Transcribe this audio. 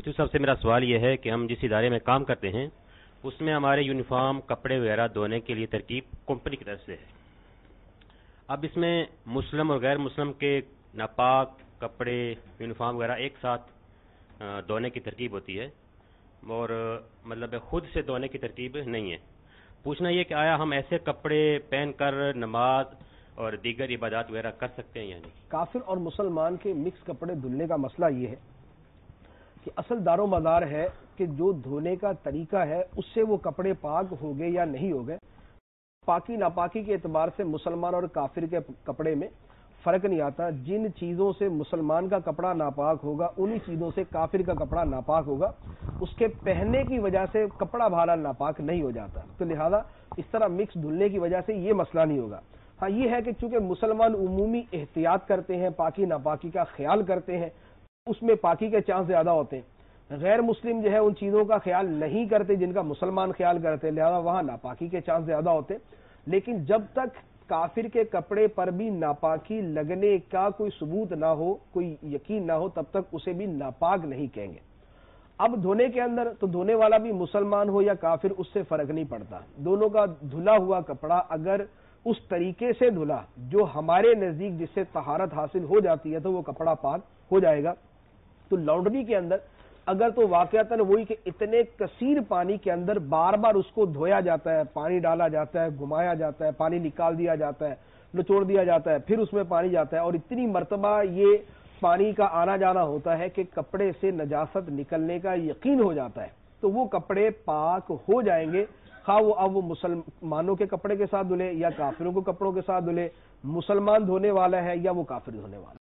مفتی صاحب سے میرا سوال یہ ہے کہ ہم جس ادارے میں کام کرتے ہیں اس میں ہمارے یونیفارم کپڑے وغیرہ دھونے کے لیے ترکیب کمپنی کی طرف سے ہے. اب اس میں مسلم اور غیر مسلم کے ناپاک کپڑے یونیفارم وغیرہ ایک ساتھ دھونے کی ترکیب ہوتی ہے اور مطلب خود سے دھونے کی ترکیب نہیں ہے. پوچھنا یہ کہ آیا ہم ایسے کپڑے پہن کر نماز اور دیگر عبادات وغیرہ کر سکتے ہیں یا نہیں؟ کافر اور مسلمان کے مکس کپڑے دھلنے کا مسئلہ یہ ہے کہ اصل دار و مدار ہے کہ جو دھونے کا طریقہ ہے اس سے وہ کپڑے پاک ہو گئے یا نہیں ہو گئے. پاکی ناپاکی کے اعتبار سے مسلمان اور کافر کے کپڑے میں فرق نہیں آتا. جن چیزوں سے مسلمان کا کپڑا ناپاک ہوگا انہی چیزوں سے کافر کا کپڑا ناپاک ہوگا. اس کے پہننے کی وجہ سے کپڑا بھارا ناپاک نہیں ہو جاتا. تو لہذا اس طرح مکس دھلنے کی وجہ سے یہ مسئلہ نہیں ہوگا. ہاں یہ ہے کہ چونکہ مسلمان عمومی احتیاط کرتے ہیں، پاکی ناپاکی کا خیال کرتے ہیں، اس میں پاکی کے چانس زیادہ ہوتے ہیں. غیر مسلم جو ہے ان چیزوں کا خیال نہیں کرتے جن کا مسلمان خیال کرتے ہیں، لہذا وہاں ناپاکی کے چانس زیادہ ہوتے ہیں. لیکن جب تک کافر کے کپڑے پر بھی ناپاکی لگنے کا کوئی ثبوت نہ ہو، کوئی یقین نہ ہو، تب تک اسے بھی ناپاک نہیں کہیں گے. اب دھونے کے اندر تو دھونے والا بھی مسلمان ہو یا کافر اس سے فرق نہیں پڑتا. دونوں کا دھلا ہوا کپڑا اگر اس طریقے سے دھلا جو ہمارے نزدیک جس سے طہارت حاصل ہو جاتی ہے تو وہ کپڑا پاک ہو جائے گا. تو لانڈری کے اندر اگر تو واقعتاً وہی کہ اتنے کثیر پانی کے اندر بار بار اس کو دھویا جاتا ہے، پانی ڈالا جاتا ہے، گھمایا جاتا ہے، پانی نکال دیا جاتا ہے، نچوڑ دیا جاتا ہے، پھر اس میں پانی جاتا ہے، اور اتنی مرتبہ یہ پانی کا آنا جانا ہوتا ہے کہ کپڑے سے نجاست نکلنے کا یقین ہو جاتا ہے، تو وہ کپڑے پاک ہو جائیں گے. خواہ وہ اب وہ مسلمانوں کے کپڑے کے ساتھ دھلے یا کافروں کے کپڑوں کے ساتھ دھلے، مسلمان دھونے والا ہے یا وہ کافر دھونے والا ہے.